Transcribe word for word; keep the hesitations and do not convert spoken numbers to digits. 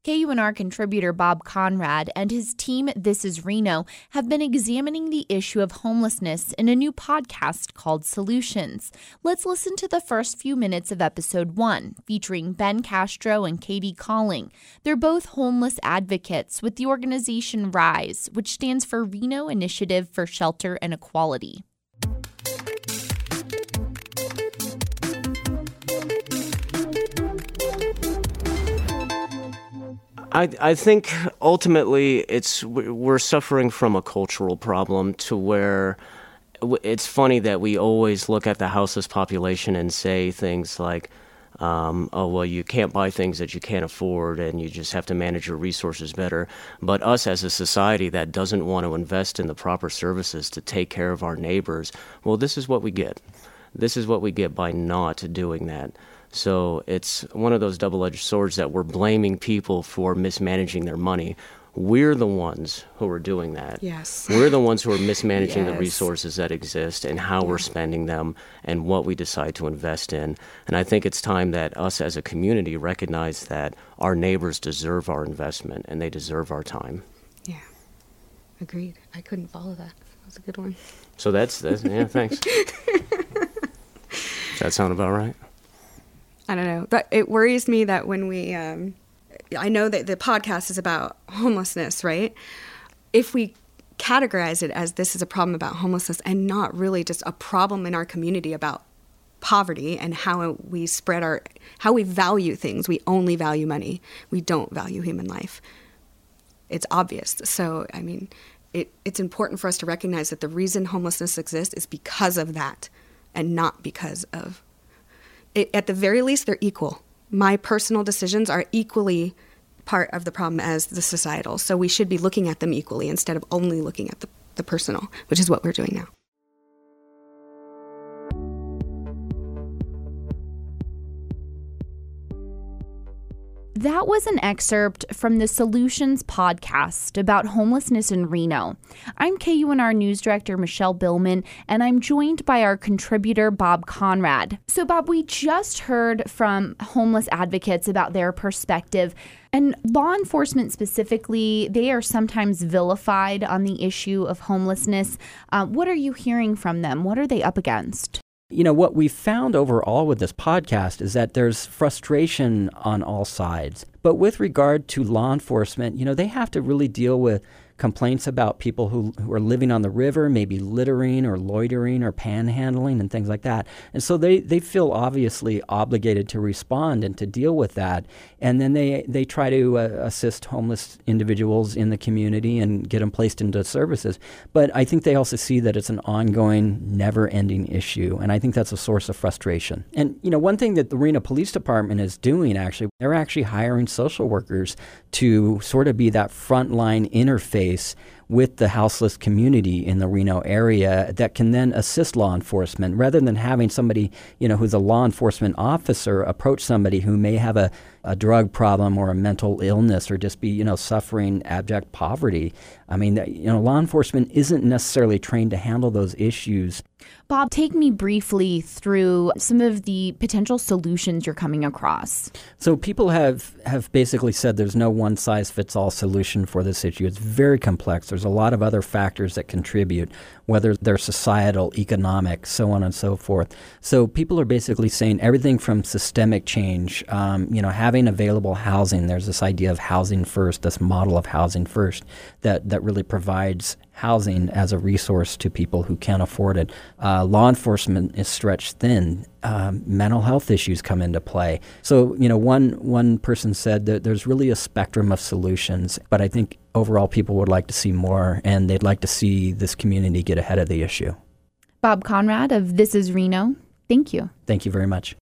K U N R contributor Bob Conrad and his team This Is Reno have been examining the issue of homelessness in a new podcast called Solutions. Let's listen to the first few minutes of episode one, featuring Ben Castro and Katie Calling. They're both homeless advocates with the organization RISE, which stands for Reno Initiative for Shelter and Equality. I, I think ultimately it's we're suffering from a cultural problem to where it's funny that we always look at the houseless population and say things like, um, oh, well, you can't buy things that you can't afford and you just have to manage your resources better. But us as a society that doesn't want to invest in the proper services to take care of our neighbors, well, this is what we get. This is what we get by not doing that. So it's one of those double-edged swords that we're blaming people for mismanaging their money. We're the ones who are doing that. Yes. We're the ones who are mismanaging yes. the resources that exist and how yeah. we're spending them and what we decide to invest in. And I think it's time that us as a community recognize that our neighbors deserve our investment and they deserve our time. Yeah. Agreed. I couldn't follow that. That was a good one. So that's, that's yeah, thanks. Does that sound about right? I don't know. But it worries me that when we, um, I know that the podcast is about homelessness, right? If we categorize it as this is a problem about homelessness and not really just a problem in our community about poverty and how we spread our, how we value things. We only value money. We don't value human life. It's obvious. So, I mean, it, it's important for us to recognize that the reason homelessness exists is because of that and not because of It, at the very least, they're equal. My personal decisions are equally part of the problem as the societal. So we should be looking at them equally instead of only looking at the, the personal, which is what we're doing now. That was an excerpt from the Solutions podcast about homelessness in Reno. I'm K U N R News Director Michelle Billman, and I'm joined by our contributor Bob Conrad. So, Bob, we just heard from homeless advocates about their perspective. And law enforcement specifically, they are sometimes vilified on the issue of homelessness. Uh, what are you hearing from them? What are they up against? You know, what we found overall with this podcast is that there's frustration on all sides. But with regard to law enforcement, you know, they have to really deal with complaints about people who, who are living on the river, maybe littering or loitering or panhandling and things like that. And so they, they feel obviously obligated to respond and to deal with that. And then they, they try to uh, assist homeless individuals in the community and get them placed into services. But I think they also see that it's an ongoing, never-ending issue. And I think that's a source of frustration. And, you know, one thing that the Reno Police Department is doing, actually, they're actually hiring social workers to sort of be that frontline interface with the houseless community in the Reno area that can then assist law enforcement rather than having somebody, you know, who's a law enforcement officer approach somebody who may have a, a drug problem or a mental illness or just be, you know, suffering abject poverty. I mean, you know, law enforcement isn't necessarily trained to handle those issues. Bob, take me briefly through some of the potential solutions you're coming across. So people have, have basically said there's no one-size-fits-all solution for this issue. It's very complex. There's a lot of other factors that contribute, whether they're societal, economic, so on and so forth. So people are basically saying everything from systemic change, um, you know, having available housing. There's this idea of housing first, this model of housing first that, that really provides housing as a resource to people who can't afford it. Uh, law enforcement is stretched thin. Um, mental health issues come into play. So, you know, one one person said that there's really a spectrum of solutions, but I think overall people would like to see more, and they'd like to see this community get ahead of the issue. Bob Conrad of This Is Reno, thank you. Thank you very much.